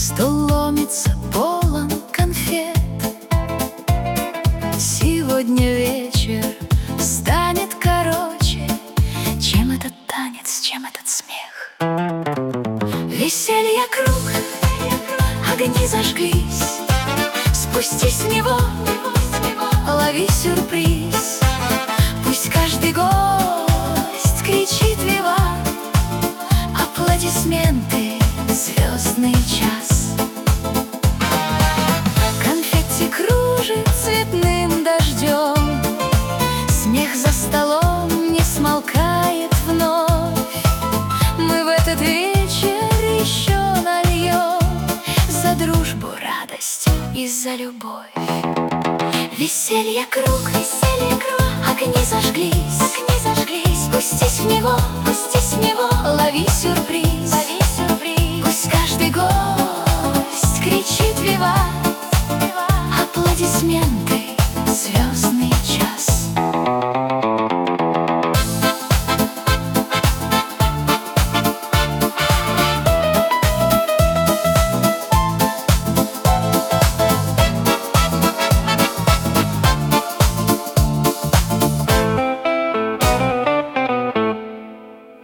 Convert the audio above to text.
Стол ломится, полон конфет. Сегодня вечер станет короче, чем этот танец, чем этот смех. Веселье круг, огни зажглись. Спустись в него, лови сюрприз. Пусть каждый гость кричит виват, аплодисменты, звездный час. Конфетти кружит цветным дождем, смех за столом не смолкает вновь. Мы в этот вечер еще нальем за дружбу, радость и за любовь. Веселье круг, огни зажглись. Спустись в него, лови сюрприз.